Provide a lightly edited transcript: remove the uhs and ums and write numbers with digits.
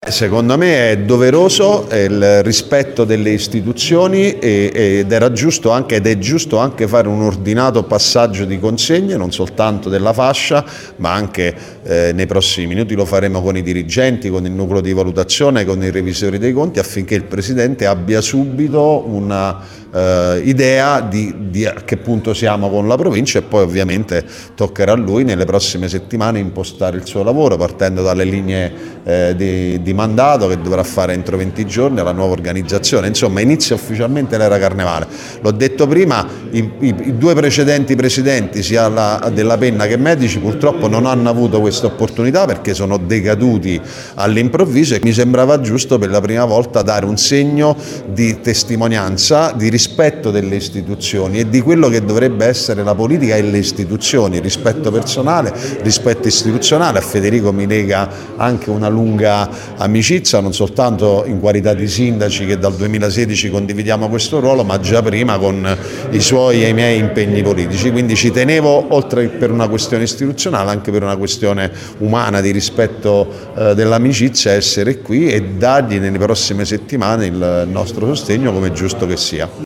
Secondo me è doveroso il rispetto delle istituzioni ed era giusto anche, ed è giusto anche fare un ordinato passaggio di consegne, non soltanto della fascia, ma anche nei prossimi minuti lo faremo con i dirigenti, con il nucleo di valutazione, con i revisori dei conti, affinché il Presidente abbia subito una idea di a che punto siamo con la provincia, e poi ovviamente toccherà a lui nelle prossime settimane impostare il suo lavoro partendo dalle linee di mandato che dovrà fare entro 20 giorni alla nuova organizzazione. Insomma, inizia ufficialmente l'era Carnevale. L'ho detto prima, i due precedenti presidenti, sia Della Penna che Medici, purtroppo non hanno avuto questa opportunità perché sono decaduti all'improvviso, e mi sembrava giusto per la prima volta dare un segno di testimonianza, di rispetto delle istituzioni e di quello che dovrebbe essere la politica e le istituzioni, rispetto personale, rispetto istituzionale. A Federico mi lega anche una lunga amicizia, non soltanto in qualità di sindaci, che dal 2016 condividiamo questo ruolo, ma già prima con i suoi e i miei impegni politici. Quindi ci tenevo, oltre che per una questione istituzionale, anche per una questione umana di rispetto dell'amicizia, essere qui e dargli nelle prossime settimane il nostro sostegno, come è giusto che sia.